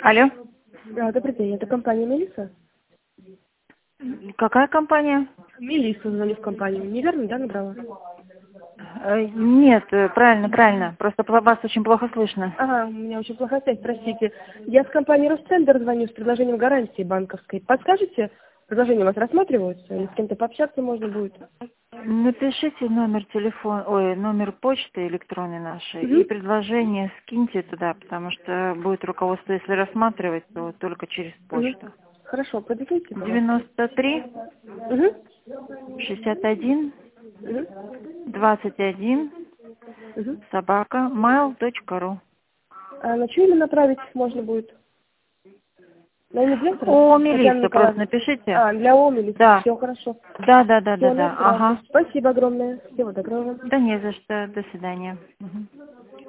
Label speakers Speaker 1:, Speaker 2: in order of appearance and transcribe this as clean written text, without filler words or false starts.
Speaker 1: Алло.
Speaker 2: Добрый день, это компания Мелисса?
Speaker 1: Какая компания?
Speaker 2: Мелисса звоню в компанию. Неверно, да, набрала?
Speaker 1: Нет, правильно. Просто вас очень плохо слышно.
Speaker 2: Ага, у меня очень плохая связь, простите. Я с компании Ростендер звоню с предложением гарантии банковской. Подскажете, предложения у вас рассматриваются? Или с кем-то пообщаться можно будет?
Speaker 1: Напишите номер почты электронной нашей и
Speaker 2: Угу.
Speaker 1: предложение скиньте туда, потому что будет руководство, если рассматривать, то только через
Speaker 2: Угу.
Speaker 1: почту.
Speaker 2: Хорошо, продиктуйте, пожалуйста.
Speaker 1: 93
Speaker 2: Угу.
Speaker 1: 61
Speaker 2: Угу.
Speaker 1: 21
Speaker 2: Угу.
Speaker 1: mail.ru.
Speaker 2: А на что именно направить можно будет? На имя директора?
Speaker 1: О,
Speaker 2: Татьяна
Speaker 1: Мелисса, просто
Speaker 2: Николаевна.
Speaker 1: напишите.
Speaker 2: Для Омели.
Speaker 1: Да.
Speaker 2: Все хорошо. Все,
Speaker 1: Да.
Speaker 2: на здравствуйте.
Speaker 1: Ага.
Speaker 2: Спасибо огромное. Всего доброго.
Speaker 1: Да не за что. До свидания. Мгм.